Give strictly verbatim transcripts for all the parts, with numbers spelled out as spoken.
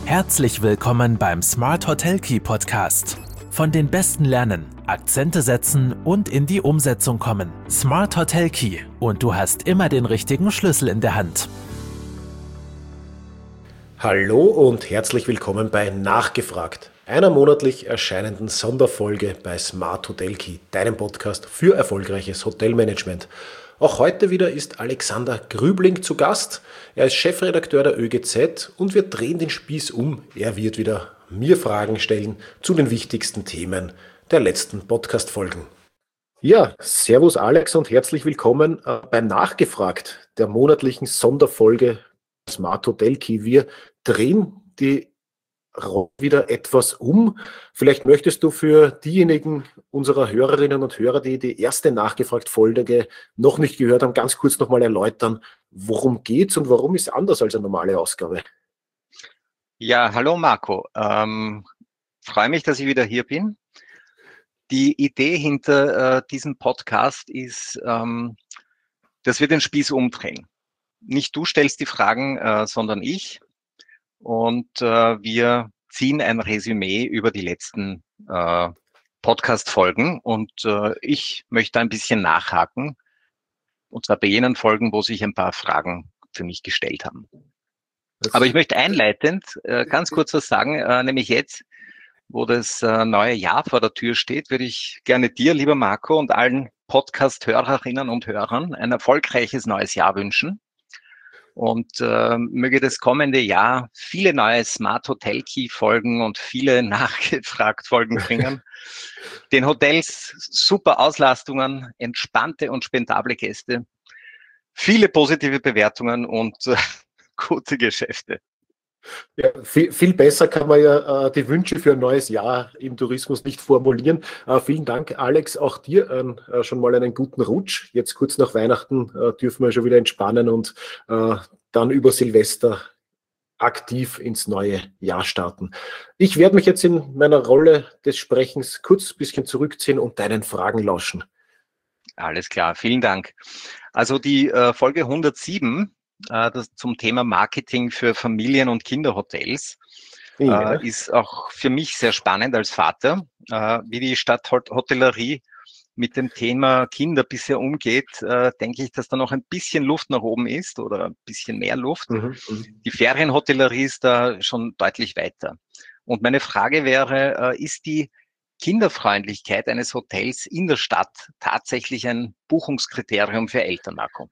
Herzlich willkommen beim Smart Hotel Key Podcast. Von den Besten lernen, Akzente setzen und in die Umsetzung kommen. Smart Hotel Key und du hast immer den richtigen Schlüssel in der Hand. Hallo und herzlich willkommen bei Nachgefragt, einer monatlich erscheinenden Sonderfolge bei Smart Hotel Key, deinem Podcast für erfolgreiches Hotelmanagement. Auch heute wieder ist Alexander Grübling zu Gast. Er ist Chefredakteur der Ö G Z und wir drehen den Spieß um. Er wird wieder mir Fragen stellen zu den wichtigsten Themen der letzten Podcast-Folgen. Ja, servus Alex und herzlich willkommen bei Nachgefragt, der monatlichen Sonderfolge Smart Hotel Key. Wir drehen die Rolle wieder etwas um. Vielleicht möchtest du für diejenigen unserer Hörerinnen und Hörer, die die erste Nachgefragt-Folge noch nicht gehört haben, ganz kurz nochmal erläutern, worum geht's und warum ist es anders als eine normale Ausgabe? Ja, hallo Marco. Ähm, freue mich, dass ich wieder hier bin. Die Idee hinter äh, diesem Podcast ist, ähm, dass wir den Spieß umdrehen. Nicht du stellst die Fragen, äh, sondern ich. Und äh, wir ziehen ein Resümee über die letzten äh, Podcast-Folgen. Und äh, ich möchte ein bisschen nachhaken. Und zwar bei jenen Folgen, wo sich ein paar Fragen für mich gestellt haben. Das Aber ich möchte einleitend äh, ganz kurz was sagen, äh, nämlich jetzt, wo das äh, neue Jahr vor der Tür steht, würde ich gerne dir, lieber Marco, und allen Podcast-Hörerinnen und Hörern ein erfolgreiches neues Jahr wünschen. Und äh, möge das kommende Jahr viele neue Smart Hotel Key Folgen und viele nachgefragt Folgen bringen. Den Hotels super Auslastungen, entspannte und spendable Gäste, viele positive Bewertungen und äh, gute Geschäfte. Ja, viel, viel besser kann man ja äh, die Wünsche für ein neues Jahr im Tourismus nicht formulieren. Äh, vielen Dank, Alex, auch dir äh, schon mal einen guten Rutsch. Jetzt kurz nach Weihnachten äh, dürfen wir schon wieder entspannen und äh, dann über Silvester aktiv ins neue Jahr starten. Ich werde mich jetzt in meiner Rolle des Sprechens kurz ein bisschen zurückziehen und deinen Fragen lauschen. Alles klar, vielen Dank. Also die äh, Folge hundertsieben, das zum Thema Marketing für Familien- und Kinderhotels, ja. äh, ist auch für mich sehr spannend als Vater, äh, wie die Stadthotellerie mit dem Thema Kinder bisher umgeht. Äh, denke ich, dass da noch ein bisschen Luft nach oben ist oder ein bisschen mehr Luft. Mhm. Die Ferienhotellerie ist da schon deutlich weiter. Und meine Frage wäre, äh, ist die Kinderfreundlichkeit eines Hotels in der Stadt tatsächlich ein Buchungskriterium für Eltern, Marco?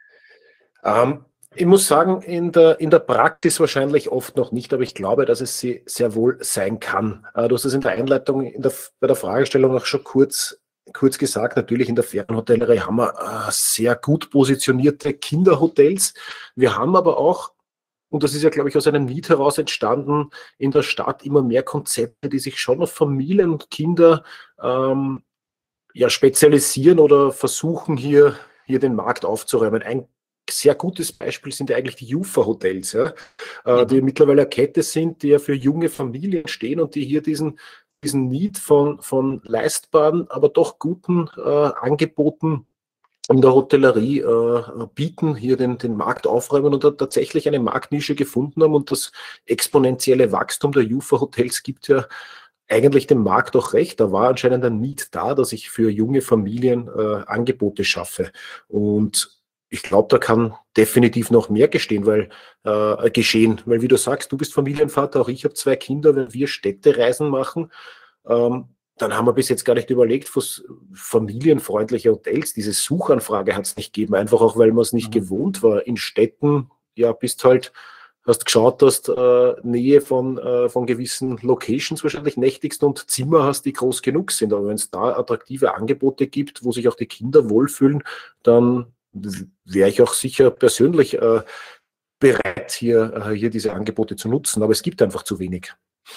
Um. Ich muss sagen, in der, in der Praxis wahrscheinlich oft noch nicht, aber ich glaube, dass es sie sehr wohl sein kann. Du hast es in der Einleitung, in der, bei der Fragestellung auch schon kurz, kurz gesagt. Natürlich in der Ferienhotellerie haben wir äh, sehr gut positionierte Kinderhotels. Wir haben aber auch, und das ist ja, glaube ich, aus einem Need heraus entstanden, in der Stadt immer mehr Konzepte, die sich schon auf Familien und Kinder ähm, ja, spezialisieren oder versuchen, hier, hier den Markt aufzuräumen. Ein sehr gutes Beispiel sind ja eigentlich die Jufa-Hotels, ja, mhm. die mittlerweile eine Kette sind, die ja für junge Familien stehen und die hier diesen, diesen Need von, von leistbaren, aber doch guten äh, Angeboten in der Hotellerie äh, bieten, hier den, den Markt aufräumen und da tatsächlich eine Marktnische gefunden haben. Und das exponentielle Wachstum der Jufa-Hotels gibt ja eigentlich dem Markt auch recht. Da war anscheinend ein Need da, dass ich für junge Familien äh, Angebote schaffe. Und ich glaube, da kann definitiv noch mehr gestehen, weil, äh, geschehen, weil wie du sagst, du bist Familienvater, auch ich habe zwei Kinder, wenn wir Städtereisen machen, ähm, dann haben wir bis jetzt gar nicht überlegt, was familienfreundliche Hotels, diese Suchanfrage hat es nicht gegeben, einfach auch, weil man es nicht mhm. gewohnt war. In Städten, ja, bist halt, hast geschaut, dass du äh, Nähe von, äh, von gewissen Locations wahrscheinlich nächtigst und Zimmer hast, die groß genug sind. Aber wenn es da attraktive Angebote gibt, wo sich auch die Kinder wohlfühlen, dann wäre ich auch sicher persönlich äh, bereit, hier, äh, hier diese Angebote zu nutzen. Aber es gibt einfach zu wenig.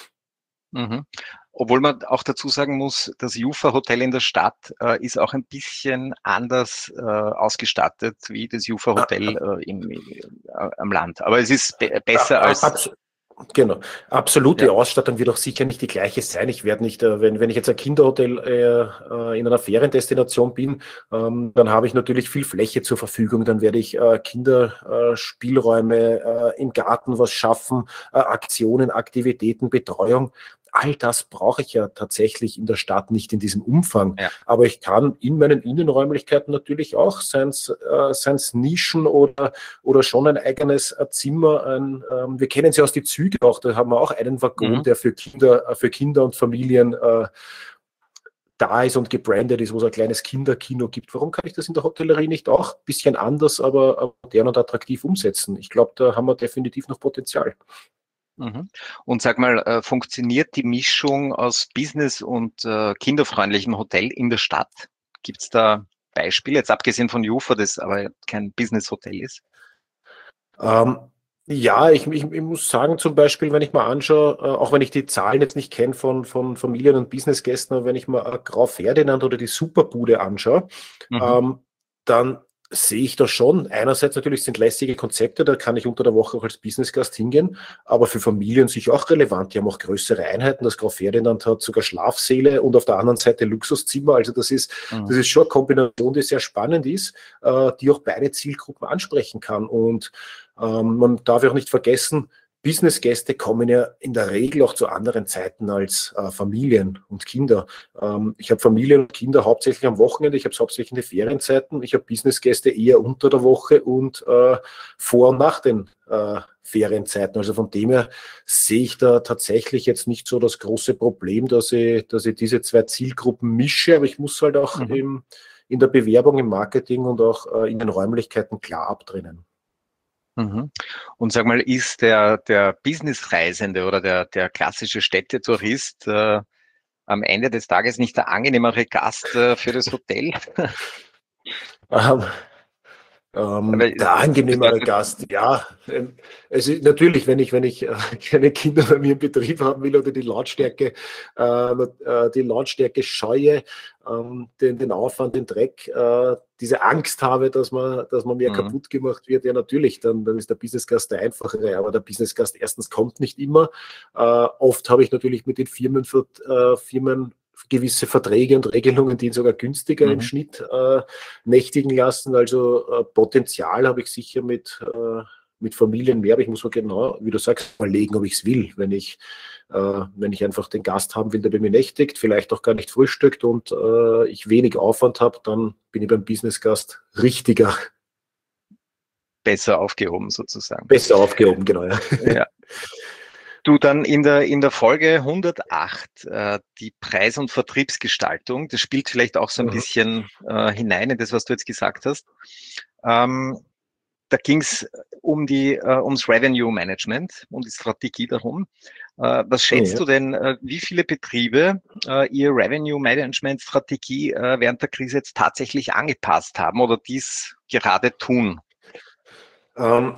Mhm. Obwohl man auch dazu sagen muss, das Jufa-Hotel in der Stadt äh, ist auch ein bisschen anders äh, ausgestattet wie das Jufa-Hotel äh, im, äh, am Land. Aber es ist be besser ja, als... abs Genau. Absolute Ja. Ausstattung wird auch sicher nicht die gleiche sein. Ich werde nicht, äh, wenn, wenn ich jetzt ein Kinderhotel äh, in einer Feriendestination bin, ähm, dann habe ich natürlich viel Fläche zur Verfügung. Dann werde ich äh, Kinderspielräume äh, im Garten was schaffen, äh, Aktionen, Aktivitäten, Betreuung. All das brauche ich ja tatsächlich in der Stadt nicht in diesem Umfang. Ja. Aber ich kann in meinen Innenräumlichkeiten natürlich auch, seien es äh, seien's Nischen oder, oder schon ein eigenes äh, Zimmer. Ein, ähm, wir kennen es ja aus die Züge auch, da haben wir auch einen Waggon, Mhm. der für Kinder, äh, für Kinder und Familien äh, da ist und gebrandet ist, wo es ein kleines Kinderkino gibt. Warum kann ich das in der Hotellerie nicht auch ein bisschen anders, aber, aber modern und attraktiv umsetzen? Ich glaube, da haben wir definitiv noch Potenzial. Mhm. Und sag mal, äh, funktioniert die Mischung aus Business und äh, kinderfreundlichem Hotel in der Stadt? Gibt es da Beispiele, jetzt abgesehen von Jufa, das aber kein Business-Hotel ist? Ähm, ja, ich, ich, ich muss sagen, zum Beispiel, wenn ich mal anschaue, äh, auch wenn ich die Zahlen jetzt nicht kenne von, von Familien- und Businessgästen, aber wenn ich mal äh, Grau Ferdinand oder die Superbude anschaue, Mhm. ähm, dann sehe ich da schon. Einerseits natürlich sind lässige Konzepte, da kann ich unter der Woche auch als Businessgast hingehen, aber für Familien sicher auch relevant. Die haben auch größere Einheiten. Das Grau Ferdinand hat sogar Schlafsäle und auf der anderen Seite Luxuszimmer. Also das ist, Mhm. das ist schon eine Kombination, die sehr spannend ist, äh, die auch beide Zielgruppen ansprechen kann. Und ähm, man darf auch nicht vergessen, Businessgäste kommen ja in der Regel auch zu anderen Zeiten als äh, Familien und Kinder. Ähm, ich habe Familien und Kinder hauptsächlich am Wochenende, ich habe es hauptsächlich in den Ferienzeiten, ich habe Businessgäste eher unter der Woche und äh, vor und nach den äh, Ferienzeiten. Also von dem her sehe ich da tatsächlich jetzt nicht so das große Problem, dass ich, dass ich diese zwei Zielgruppen mische, aber ich muss halt auch Mhm. im, in der Bewerbung, im Marketing und auch äh, in den Räumlichkeiten klar abtrennen. Mhm. Und sag mal, ist der, der Businessreisende oder der, der klassische Städtetourist äh, am Ende des Tages nicht der angenehmere Gast äh, für das Hotel? Ähm, Ähm, Weil der es angenehmere bedeutet, Gast, ja. Ähm, es ist natürlich, wenn ich, wenn ich äh, keine Kinder bei mir im Betrieb haben will oder die Lautstärke, äh, äh, die Lautstärke scheue, ähm, den, den Aufwand, den Dreck, äh, diese Angst habe, dass man, dass man mir mhm. kaputt gemacht wird, ja natürlich, dann, dann ist der Businessgast der einfachere. Aber der Businessgast erstens kommt nicht immer. Äh, oft habe ich natürlich mit den Firmen, äh, Firmen gewisse Verträge und Regelungen, die ihn sogar günstiger im Mhm. Schnitt äh, nächtigen lassen. Also äh, Potenzial habe ich sicher mit, äh, mit Familien mehr, aber ich muss mir genau, wie du sagst, überlegen, ob ich es will. Wenn ich, äh, wenn ich einfach den Gast haben will, der bei mir nächtigt, vielleicht auch gar nicht frühstückt und äh, ich wenig Aufwand habe, dann bin ich beim Businessgast richtiger, Besser aufgehoben sozusagen. besser aufgehoben, genau. Ja. Ja. Du, dann in der, in der Folge hundertacht, äh, die Preis- und Vertriebsgestaltung, das spielt vielleicht auch so ein Mhm. bisschen äh, hinein in das, was du jetzt gesagt hast. Ähm, da ging es um die, äh, ums Revenue Management, um die Strategie darum. Äh, was schätzt Ja. du denn, äh, wie viele Betriebe äh, ihr Revenue Management Strategie äh, während der Krise jetzt tatsächlich angepasst haben oder dies gerade tun? Ähm,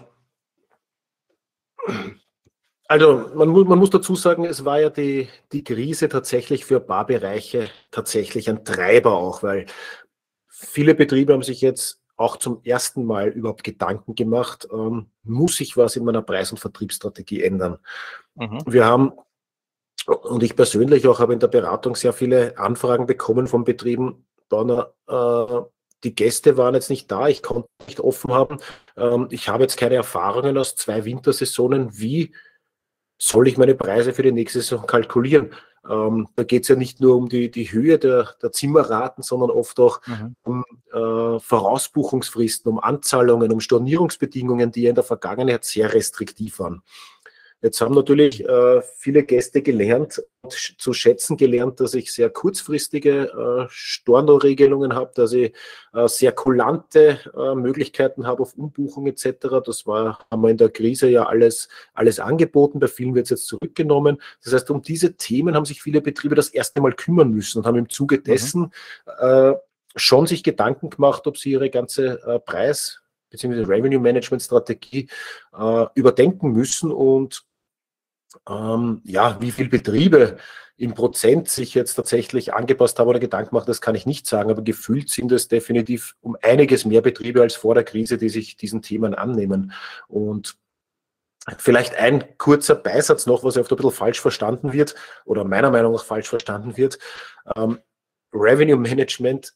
Also man, mu man muss dazu sagen, es war ja die, die Krise tatsächlich für Barbereiche tatsächlich ein Treiber auch, weil viele Betriebe haben sich jetzt auch zum ersten Mal überhaupt Gedanken gemacht, ähm, muss ich was in meiner Preis- und Vertriebsstrategie ändern? Mhm. Wir haben, und ich persönlich auch, habe in der Beratung sehr viele Anfragen bekommen von Betrieben, Donner, äh, die Gäste waren jetzt nicht da, ich konnte nicht offen haben, ähm, ich habe jetzt keine Erfahrungen aus zwei Wintersaisonen, wie soll ich meine Preise für die nächste Saison kalkulieren? Ähm, da geht es ja nicht nur um die, die Höhe der, der Zimmerraten, sondern oft auch Mhm. um äh, Vorausbuchungsfristen, um Anzahlungen, um Stornierungsbedingungen, die ja in der Vergangenheit sehr restriktiv waren. Jetzt haben natürlich äh, viele Gäste gelernt, zu schätzen gelernt, dass ich sehr kurzfristige äh, Storno-Regelungen habe, dass ich äh, sehr kulante äh, Möglichkeiten habe auf Umbuchung et cetera. Das war, haben wir in der Krise ja alles, alles angeboten, bei vielen wird es jetzt zurückgenommen. Das heißt, um diese Themen haben sich viele Betriebe das erste Mal kümmern müssen und haben im Zuge Mhm. dessen äh, schon sich Gedanken gemacht, ob sie ihre ganze äh, Preis- bzw. Revenue-Management-Strategie äh, überdenken müssen und ähm, ja, wie viele Betriebe im Prozent sich jetzt tatsächlich angepasst haben oder Gedanken machen, das kann ich nicht sagen, aber gefühlt sind es definitiv um einiges mehr Betriebe als vor der Krise, die sich diesen Themen annehmen. Und Vielleicht ein kurzer Beisatz noch, was oft ein bisschen falsch verstanden wird oder meiner Meinung nach falsch verstanden wird. Ähm, Revenue Management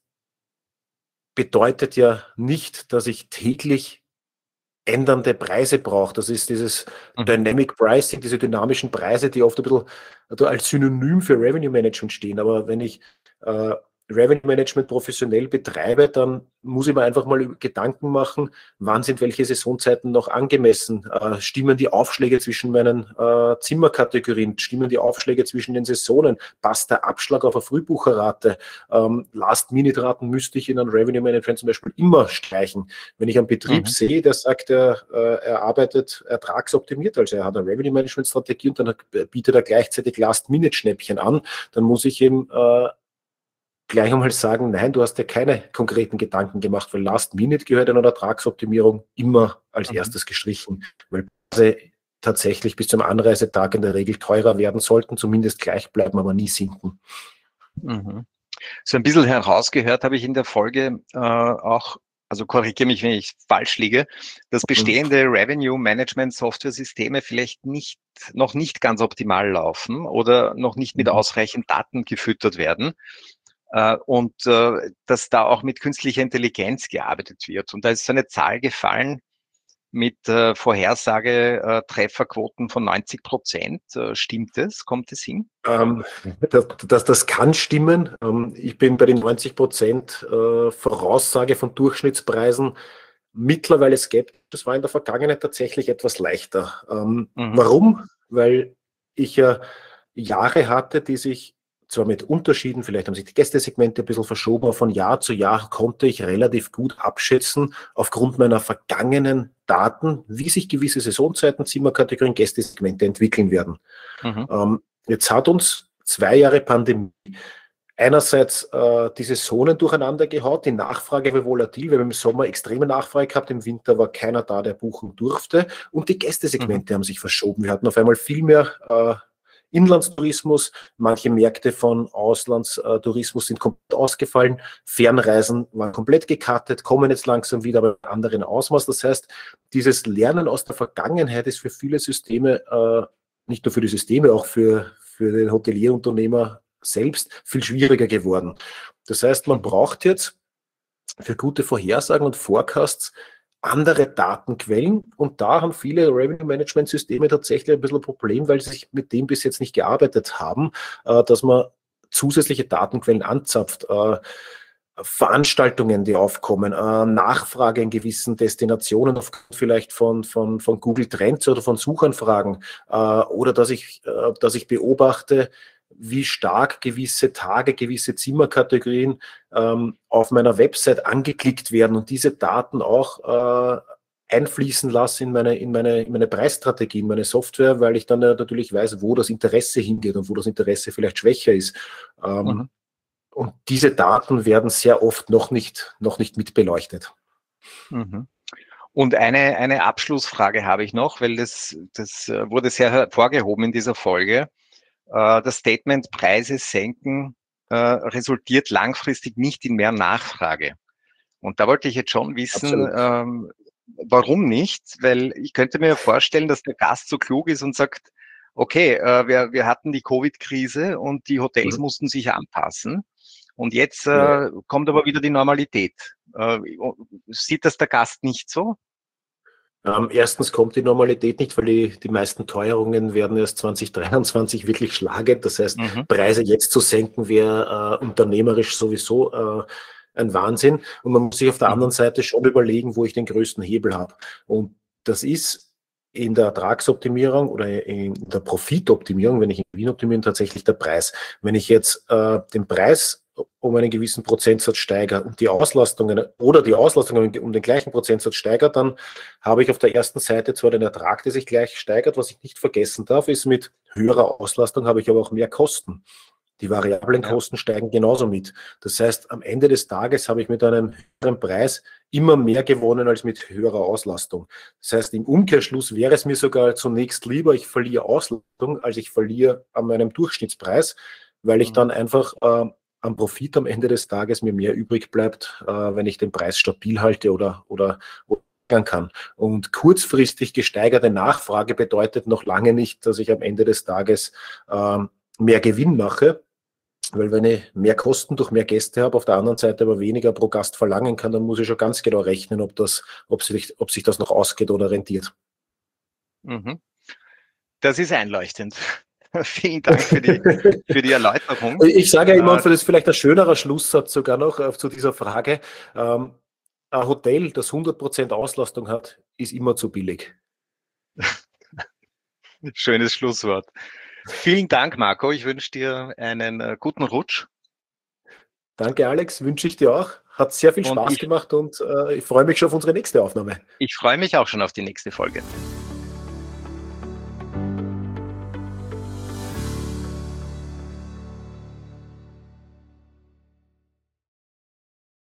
bedeutet ja nicht, dass ich täglich ändernde Preise brauche. Das ist dieses Mhm. Dynamic Pricing, diese dynamischen Preise, die oft ein bisschen also als Synonym für Revenue Management stehen. Aber wenn ich äh, Revenue Management professionell betreibe, dann muss ich mir einfach mal Gedanken machen, wann sind welche Saisonzeiten noch angemessen? Äh, stimmen die Aufschläge zwischen meinen äh, Zimmerkategorien? Stimmen die Aufschläge zwischen den Saisonen? Passt der Abschlag auf eine Frühbucherrate? Ähm, Last-Minute-Raten müsste ich in einem Revenue Management zum Beispiel immer streichen. Wenn ich einen Betrieb Mhm. sehe, der sagt, er, äh, er arbeitet ertragsoptimiert, also er hat eine Revenue Management Strategie und dann bietet er gleichzeitig Last-Minute-Schnäppchen an, dann muss ich ihm äh, gleich einmal sagen, nein, du hast dir keine konkreten Gedanken gemacht, weil Last Minute gehört in einer Ertragsoptimierung immer als Mhm. erstes gestrichen, weil Preise tatsächlich bis zum Anreisetag in der Regel teurer werden sollten, zumindest gleich bleiben, aber nie sinken. Mhm. So ein bisschen herausgehört habe ich in der Folge äh, auch, also korrigiere mich, wenn ich falsch liege, dass bestehende Revenue Management Software-Systeme vielleicht nicht, noch nicht ganz optimal laufen oder noch nicht mit Mhm. ausreichend Daten gefüttert werden. Äh, und äh, dass da auch mit künstlicher Intelligenz gearbeitet wird. Und da ist so eine Zahl gefallen mit äh, Vorhersage äh, Trefferquoten von neunzig Prozent. Äh, stimmt es? Kommt es hin? Ähm, das, das, das kann stimmen. Ähm, ich bin bei den neunzig Prozent äh, Voraussage von Durchschnittspreisen mittlerweile skeptisch. Das war in der Vergangenheit tatsächlich etwas leichter. Ähm, Mhm. warum? Weil ich ja Jahre hatte, die sich zwar mit Unterschieden, vielleicht haben sich die Gästesegmente ein bisschen verschoben, aber von Jahr zu Jahr konnte ich relativ gut abschätzen, aufgrund meiner vergangenen Daten, wie sich gewisse Saisonzeiten, Zimmerkategorien, Gästesegmente entwickeln werden. Mhm. Ähm, jetzt hat uns zwei Jahre Pandemie einerseits äh, die Saisonen durcheinander gehaut, die Nachfrage war volatil, wir haben im Sommer extreme Nachfrage gehabt, im Winter war keiner da, der buchen durfte und die Gästesegmente Mhm. haben sich verschoben. Wir hatten auf einmal viel mehr äh, Inlandstourismus, manche Märkte von Auslandstourismus sind komplett ausgefallen, Fernreisen waren komplett gecuttet, kommen jetzt langsam wieder, aber in anderen Ausmaß. Das heißt, dieses Lernen aus der Vergangenheit ist für viele Systeme, äh, nicht nur für die Systeme, auch für, für den Hotelierunternehmer selbst viel schwieriger geworden. Das heißt, man braucht jetzt für gute Vorhersagen und Forecasts andere Datenquellen und da haben viele Revenue-Management-Systeme tatsächlich ein bisschen ein Problem, weil sie sich mit dem bis jetzt nicht gearbeitet haben, äh, dass man zusätzliche Datenquellen anzapft. Äh, Veranstaltungen, die aufkommen, äh, Nachfrage in gewissen Destinationen, aufgrund vielleicht von, von, von Google Trends oder von Suchanfragen, äh, oder dass ich, äh, dass ich beobachte, wie stark gewisse Tage, gewisse Zimmerkategorien ähm, auf meiner Website angeklickt werden und diese Daten auch äh, einfließen lasse in meine, in, meine, in meine Preisstrategie, in meine Software, weil ich dann äh, natürlich weiß, wo das Interesse hingeht und wo das Interesse vielleicht schwächer ist. Ähm, Mhm. und diese Daten werden sehr oft noch nicht, noch nicht mit beleuchtet. Mhm. Und eine, eine Abschlussfrage habe ich noch, weil das, das äh, wurde sehr hervorgehoben in dieser Folge. Äh, Das Statement Preise senken äh, resultiert langfristig nicht in mehr Nachfrage. Und da wollte ich jetzt schon wissen, Absolut. ähm, warum nicht? Weil ich könnte mir vorstellen, dass der Gast so klug ist und sagt, okay, äh, wir, wir hatten die Covid-Krise und die Hotels Mhm. mussten sich anpassen. Und jetzt Ja. äh, kommt aber wieder die Normalität. Äh, sieht das der Gast nicht so? Ähm, erstens kommt die Normalität nicht, weil die, die meisten Teuerungen werden erst zwanzig dreiundzwanzig wirklich schlagend. Das heißt, Mhm. Preise jetzt zu senken wäre äh, unternehmerisch sowieso äh, ein Wahnsinn. Und man muss sich auf der anderen Mhm. Seite schon überlegen, wo ich den größten Hebel habe. Und das ist in der Ertragsoptimierung oder in der Profitoptimierung, wenn ich in Gewinn optimiere, tatsächlich der Preis. Wenn ich jetzt äh, den Preis um einen gewissen Prozentsatz steigere und die Auslastungen oder die Auslastungen um den gleichen Prozentsatz steigert, dann habe ich auf der ersten Seite zwar den Ertrag, der sich gleich steigert. Was ich nicht vergessen darf, ist, mit höherer Auslastung habe ich aber auch mehr Kosten. Die variablen Ja. Kosten steigen genauso mit. Das heißt, am Ende des Tages habe ich mit einem höheren Preis immer mehr gewonnen als mit höherer Auslastung. Das heißt, im Umkehrschluss wäre es mir sogar zunächst lieber, ich verliere Auslastung, als ich verliere an meinem Durchschnittspreis, weil ich Mhm. dann einfach äh, am Profit am Ende des Tages mir mehr übrig bleibt, äh, wenn ich den Preis stabil halte oder, oder, oder kann. Und kurzfristig gesteigerte Nachfrage bedeutet noch lange nicht, dass ich am Ende des Tages ähm, mehr Gewinn mache, weil wenn ich mehr Kosten durch mehr Gäste habe, auf der anderen Seite aber weniger pro Gast verlangen kann, dann muss ich schon ganz genau rechnen, ob, das, ob, sich, ob sich das noch ausgeht oder rentiert. Mhm. Das ist einleuchtend. Vielen Dank für die, für die Erläuterung. Ich sage ja immer, und das ist vielleicht ein schönerer Schlusssatz sogar noch äh, zu dieser Frage, ähm, ein Hotel, das hundert Prozent Auslastung hat, ist immer zu billig. Schönes Schlusswort. Vielen Dank, Marco. Ich wünsche dir einen äh, guten Rutsch. Danke, Alex. Wünsche ich dir auch. Hat sehr viel Spaß ich, gemacht und äh, ich freue mich schon auf unsere nächste Aufnahme. Ich freue mich auch schon auf die nächste Folge.